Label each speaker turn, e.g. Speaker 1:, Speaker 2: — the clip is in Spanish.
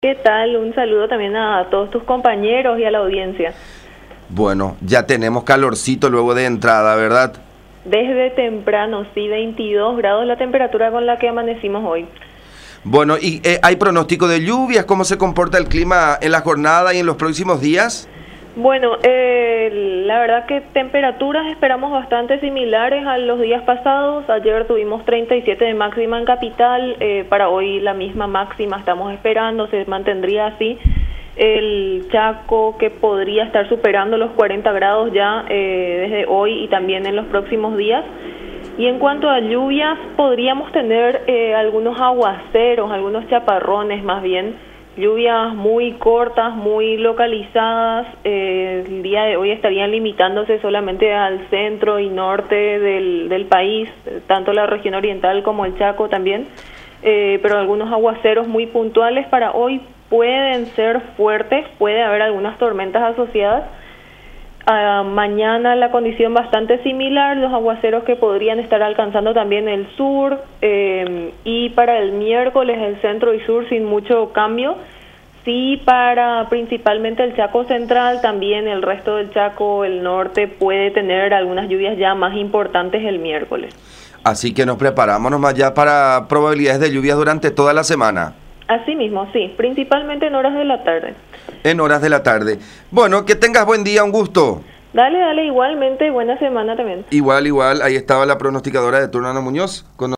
Speaker 1: ¿Qué tal? Un saludo también a todos tus compañeros y a la audiencia.
Speaker 2: Bueno, ya tenemos calorcito luego de entrada, ¿verdad?
Speaker 1: Desde temprano, sí, 22 grados la temperatura con la que amanecimos hoy.
Speaker 2: Bueno, ¿y hay pronóstico de lluvias? ¿Cómo se comporta el clima en la jornada y en los próximos días?
Speaker 1: Bueno, la verdad que temperaturas esperamos bastante similares a los días pasados. Ayer tuvimos 37 de máxima en capital, para hoy la misma máxima estamos esperando, se mantendría así. El Chaco que podría estar superando los 40 grados ya desde hoy y también en los próximos días. Y en cuanto a lluvias, podríamos tener algunos aguaceros, algunos chaparrones más bien. Lluvias muy cortas, muy localizadas. El día de hoy estarían limitándose solamente al centro y norte del país, tanto la región oriental como el Chaco también. Pero algunos aguaceros muy puntuales para hoy pueden ser fuertes, puede haber algunas tormentas asociadas. Mañana la condición bastante similar, los aguaceros que podrían estar alcanzando también el sur, y para el miércoles el centro y sur sin mucho cambio. Sí, para principalmente el Chaco central, también el resto del Chaco, el norte, puede tener algunas lluvias ya más importantes el miércoles.
Speaker 2: Así que nos preparamos nomás ya para probabilidades de lluvias durante toda la semana.
Speaker 1: Así mismo, sí, principalmente en horas de la tarde.
Speaker 2: En horas de la tarde. Bueno, que tengas buen día, un gusto.
Speaker 1: Dale, igualmente, buena semana también.
Speaker 2: Igual, ahí estaba la pronosticadora de turno, Ana Muñoz.